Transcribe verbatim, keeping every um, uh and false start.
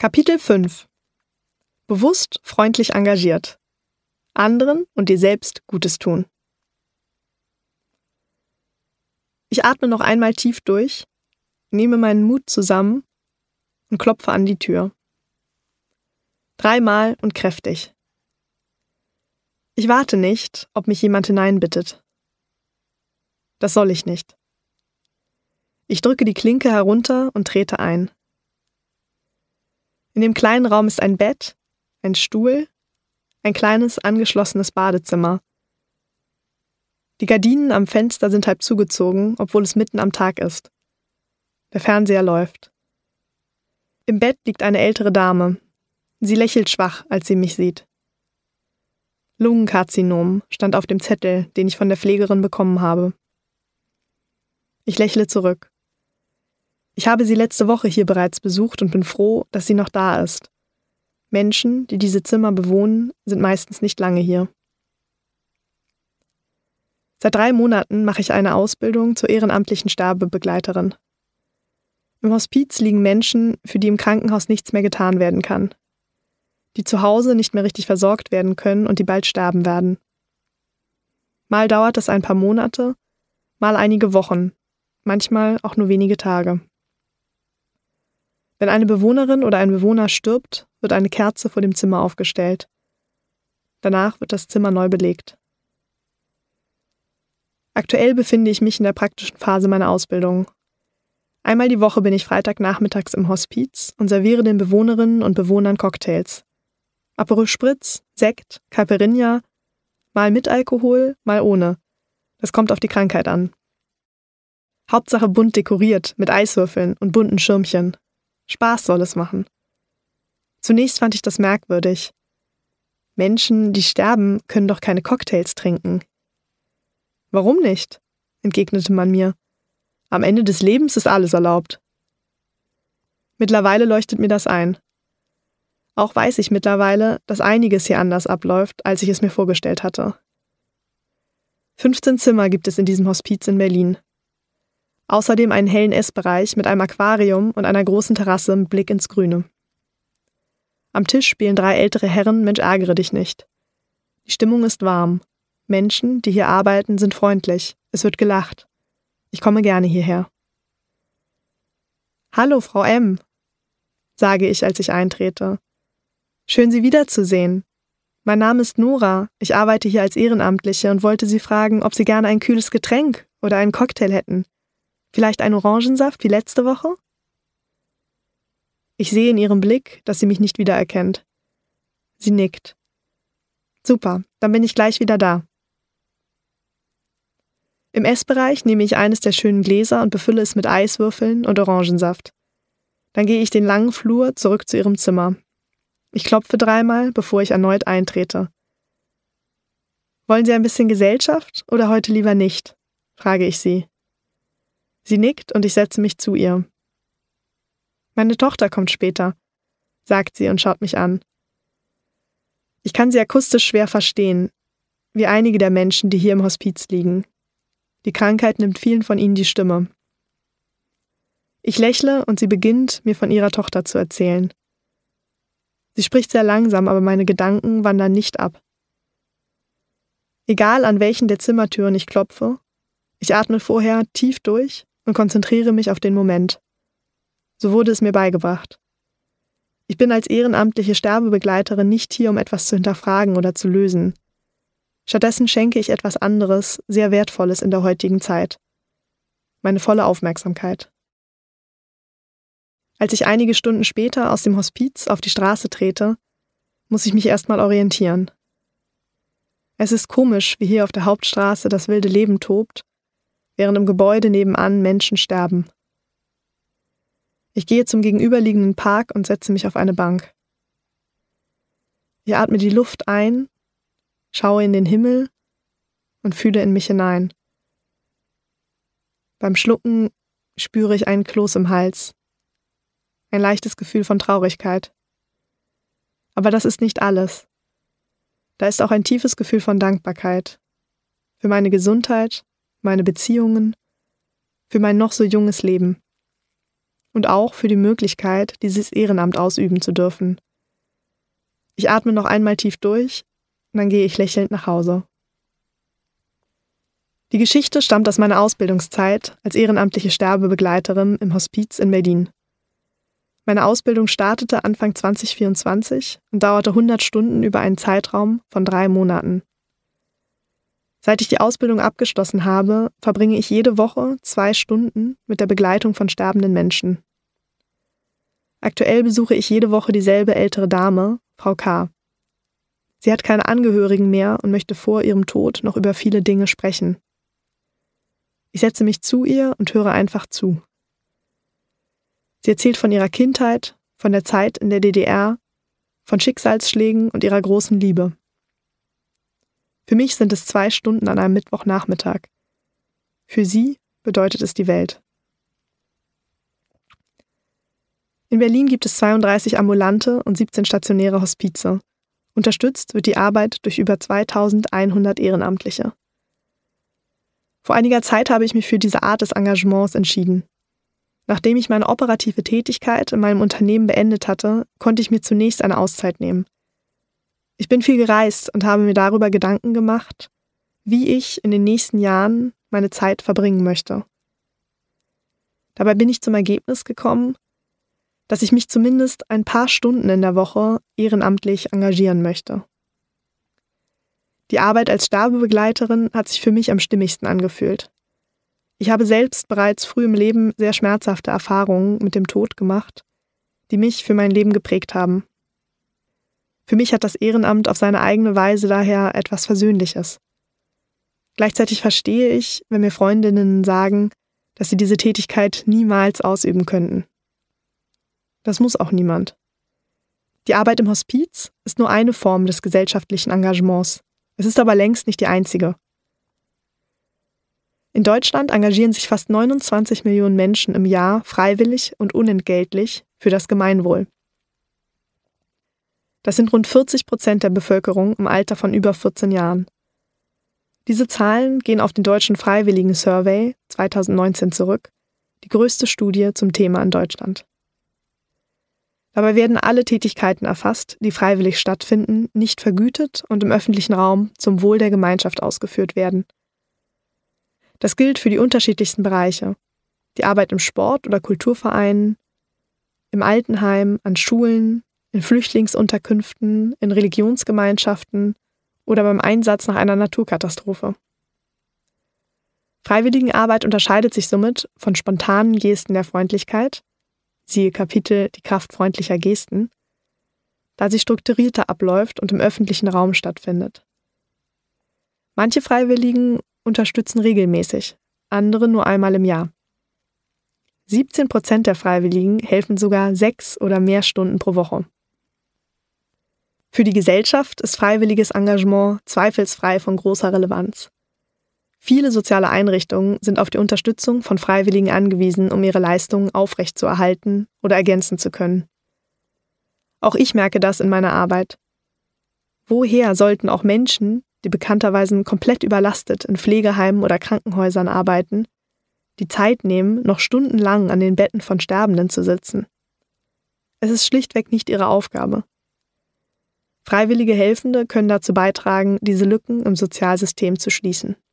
Kapitel fünf. Bewusst freundlich engagiert. Anderen und dir selbst Gutes tun. Ich atme noch einmal tief durch, nehme meinen Mut zusammen und klopfe an die Tür. Dreimal und kräftig. Ich warte nicht, ob mich jemand hineinbittet. Das soll ich nicht. Ich drücke die Klinke herunter und trete ein. In dem kleinen Raum ist ein Bett, ein Stuhl, ein kleines angeschlossenes Badezimmer. Die Gardinen am Fenster sind halb zugezogen, obwohl es mitten am Tag ist. Der Fernseher läuft. Im Bett liegt eine ältere Dame. Sie lächelt schwach, als sie mich sieht. Lungenkarzinom stand auf dem Zettel, den ich von der Pflegerin bekommen habe. Ich lächle zurück. Ich habe sie letzte Woche hier bereits besucht und bin froh, dass sie noch da ist. Menschen, die diese Zimmer bewohnen, sind meistens nicht lange hier. Seit drei Monaten mache ich eine Ausbildung zur ehrenamtlichen Sterbebegleiterin. Im Hospiz liegen Menschen, für die im Krankenhaus nichts mehr getan werden kann. Die zu Hause nicht mehr richtig versorgt werden können und die bald sterben werden. Mal dauert es ein paar Monate, mal einige Wochen, manchmal auch nur wenige Tage. Wenn eine Bewohnerin oder ein Bewohner stirbt, wird eine Kerze vor dem Zimmer aufgestellt. Danach wird das Zimmer neu belegt. Aktuell befinde ich mich in der praktischen Phase meiner Ausbildung. Einmal die Woche bin ich Freitagnachmittags im Hospiz und serviere den Bewohnerinnen und Bewohnern Cocktails. Aperol Spritz, Sekt, Caipirinha, mal mit Alkohol, mal ohne. Das kommt auf die Krankheit an. Hauptsache bunt dekoriert, mit Eiswürfeln und bunten Schirmchen. Spaß soll es machen. Zunächst fand ich das merkwürdig. Menschen, die sterben, können doch keine Cocktails trinken. Warum nicht? Entgegnete man mir. Am Ende des Lebens ist alles erlaubt. Mittlerweile leuchtet mir das ein. Auch weiß ich mittlerweile, dass einiges hier anders abläuft, als ich es mir vorgestellt hatte. fünfzehn Zimmer gibt es in diesem Hospiz in Berlin. Außerdem einen hellen Essbereich mit einem Aquarium und einer großen Terrasse mit Blick ins Grüne. Am Tisch spielen drei ältere Herren Mensch ärgere dich nicht. Die Stimmung ist warm. Menschen, die hier arbeiten, sind freundlich. Es wird gelacht. Ich komme gerne hierher. »Hallo, Frau M«, sage ich, als ich eintrete. »Schön, Sie wiederzusehen. Mein Name ist Nora. Ich arbeite hier als Ehrenamtliche und wollte Sie fragen, ob Sie gerne ein kühles Getränk oder einen Cocktail hätten. Vielleicht einen Orangensaft wie letzte Woche?« Ich sehe in ihrem Blick, dass sie mich nicht wiedererkennt. Sie nickt. »Super, dann bin ich gleich wieder da.« Im Essbereich nehme ich eines der schönen Gläser und befülle es mit Eiswürfeln und Orangensaft. Dann gehe ich den langen Flur zurück zu ihrem Zimmer. Ich klopfe dreimal, bevor ich erneut eintrete. »Wollen Sie ein bisschen Gesellschaft oder heute lieber nicht?«, frage ich sie. Sie nickt und ich setze mich zu ihr. »Meine Tochter kommt später«, sagt sie und schaut mich an. Ich kann sie akustisch schwer verstehen, wie einige der Menschen, die hier im Hospiz liegen. Die Krankheit nimmt vielen von ihnen die Stimme. Ich lächle und sie beginnt, mir von ihrer Tochter zu erzählen. Sie spricht sehr langsam, aber meine Gedanken wandern nicht ab. Egal an welchen der Zimmertüren ich klopfe, ich atme vorher tief durch und konzentriere mich auf den Moment. So wurde es mir beigebracht. Ich bin als ehrenamtliche Sterbebegleiterin nicht hier, um etwas zu hinterfragen oder zu lösen. Stattdessen schenke ich etwas anderes, sehr Wertvolles in der heutigen Zeit. Meine volle Aufmerksamkeit. Als ich einige Stunden später aus dem Hospiz auf die Straße trete, muss ich mich erstmal orientieren. Es ist komisch, wie hier auf der Hauptstraße das wilde Leben tobt, während im Gebäude nebenan Menschen sterben. Ich gehe zum gegenüberliegenden Park und setze mich auf eine Bank. Ich atme die Luft ein, schaue in den Himmel und fühle in mich hinein. Beim Schlucken spüre ich einen Kloß im Hals, ein leichtes Gefühl von Traurigkeit. Aber das ist nicht alles. Da ist auch ein tiefes Gefühl von Dankbarkeit für meine Gesundheit, meine Beziehungen, für mein noch so junges Leben. und auch für die Möglichkeit, dieses Ehrenamt ausüben zu dürfen. Ich atme noch einmal tief durch, und dann gehe ich lächelnd nach Hause. Die Geschichte stammt aus meiner Ausbildungszeit als ehrenamtliche Sterbebegleiterin im Hospiz in Berlin. Meine Ausbildung startete Anfang zwanzig vierundzwanzig und dauerte hundert Stunden über einen Zeitraum von drei Monaten. Seit ich die Ausbildung abgeschlossen habe, verbringe ich jede Woche zwei Stunden mit der Begleitung von sterbenden Menschen. Aktuell besuche ich jede Woche dieselbe ältere Dame, Frau K. Sie hat keine Angehörigen mehr und möchte vor ihrem Tod noch über viele Dinge sprechen. Ich setze mich zu ihr und höre einfach zu. Sie erzählt von ihrer Kindheit, von der Zeit in der D D R, von Schicksalsschlägen und ihrer großen Liebe. Für mich sind es zwei Stunden an einem Mittwochnachmittag. Für sie bedeutet es die Welt. In Berlin gibt es zweiunddreißig ambulante und siebzehn stationäre Hospize. Unterstützt wird die Arbeit durch über zweitausendeinhundert Ehrenamtliche. Vor einiger Zeit habe ich mich für diese Art des Engagements entschieden. Nachdem ich meine operative Tätigkeit in meinem Unternehmen beendet hatte, konnte ich mir zunächst eine Auszeit nehmen. Ich bin viel gereist und habe mir darüber Gedanken gemacht, wie ich in den nächsten Jahren meine Zeit verbringen möchte. Dabei bin ich zum Ergebnis gekommen, dass ich mich zumindest ein paar Stunden in der Woche ehrenamtlich engagieren möchte. Die Arbeit als Sterbebegleiterin hat sich für mich am stimmigsten angefühlt. Ich habe selbst bereits früh im Leben sehr schmerzhafte Erfahrungen mit dem Tod gemacht, die mich für mein Leben geprägt haben. Für mich hat das Ehrenamt auf seine eigene Weise daher etwas Versöhnliches. Gleichzeitig verstehe ich, wenn mir Freundinnen sagen, dass sie diese Tätigkeit niemals ausüben könnten. Das muss auch niemand. Die Arbeit im Hospiz ist nur eine Form des gesellschaftlichen Engagements. Es ist aber längst nicht die einzige. In Deutschland engagieren sich fast neunundzwanzig Millionen Menschen im Jahr freiwillig und unentgeltlich für das Gemeinwohl. Das sind rund vierzig Prozent der Bevölkerung im Alter von über vierzehn Jahren. Diese Zahlen gehen auf den Deutschen Freiwilligen Survey zweitausendneunzehn zurück, die größte Studie zum Thema in Deutschland. Dabei werden alle Tätigkeiten erfasst, die freiwillig stattfinden, nicht vergütet und im öffentlichen Raum zum Wohl der Gemeinschaft ausgeführt werden. Das gilt für die unterschiedlichsten Bereiche. Die Arbeit im Sport- oder Kulturvereinen, im Altenheim, an Schulen, in Flüchtlingsunterkünften, in Religionsgemeinschaften oder beim Einsatz nach einer Naturkatastrophe. Freiwilligenarbeit unterscheidet sich somit von spontanen Gesten der Freundlichkeit, siehe Kapitel Die Kraft freundlicher Gesten, da sie strukturierter abläuft und im öffentlichen Raum stattfindet. Manche Freiwilligen unterstützen regelmäßig, andere nur einmal im Jahr. siebzehn Prozent der Freiwilligen helfen sogar sechs oder mehr Stunden pro Woche. Für die Gesellschaft ist freiwilliges Engagement zweifelsfrei von großer Relevanz. Viele soziale Einrichtungen sind auf die Unterstützung von Freiwilligen angewiesen, um ihre Leistungen aufrechtzuerhalten oder ergänzen zu können. Auch ich merke das in meiner Arbeit. Woher sollten auch Menschen, die bekannterweise komplett überlastet in Pflegeheimen oder Krankenhäusern arbeiten, die Zeit nehmen, noch stundenlang an den Betten von Sterbenden zu sitzen? Es ist schlichtweg nicht ihre Aufgabe. Freiwillige Helfende können dazu beitragen, diese Lücken im Sozialsystem zu schließen.